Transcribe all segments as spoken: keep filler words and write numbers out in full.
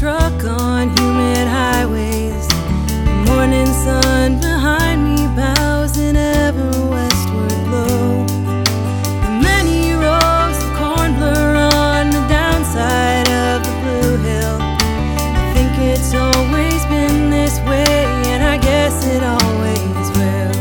truck on humid highways. The morning sun behind me bows in ever westward glow. The many rows of corn blur on the downside of the Blue Hill. I think it's always been this way, and I guess it always will.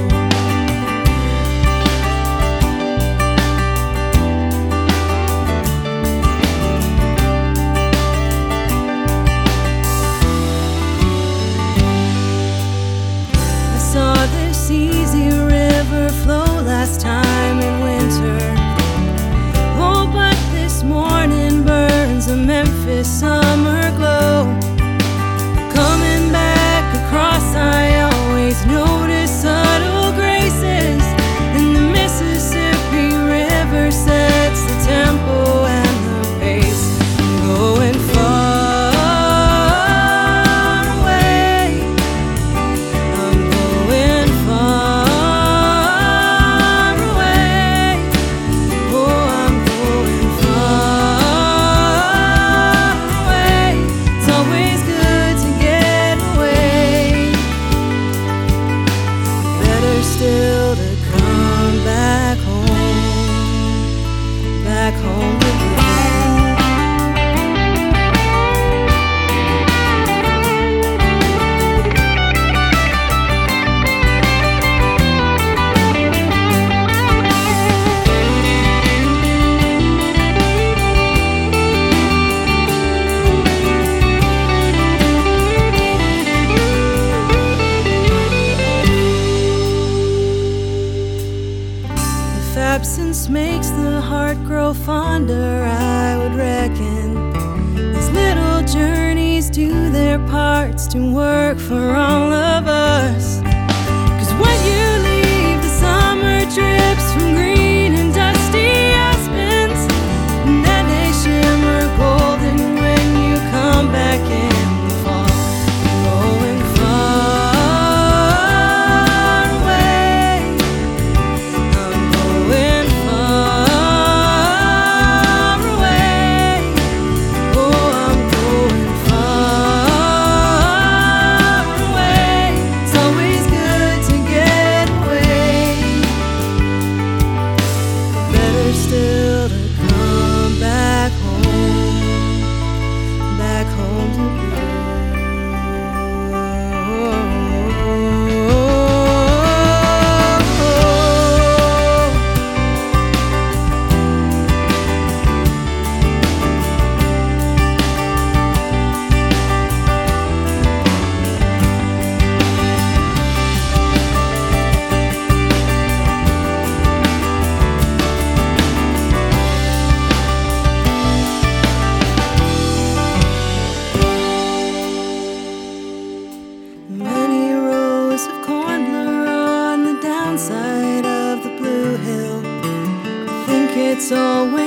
Saw this easy river flow last time in winter. Oh, but this morning burns a Memphis summer glow. Coming back across, I always notice subtle graces, and the Mississippi River sets the tempo and the pace. I'm going far. Still to come back home, back home absence makes the heart grow fonder, I would reckon. These little journeys do their parts to work for all of us. 'Cause when you leave, the summer drips from green and dusty aspens, and then they shimmer golden when you come back in the fall. Going far away, I'm going far away. Oh, I'm going far away. It's always good to get away, but better still to come back home, back home to you. Many rows of corn blur on the downside of the Blue Hill. I think it's always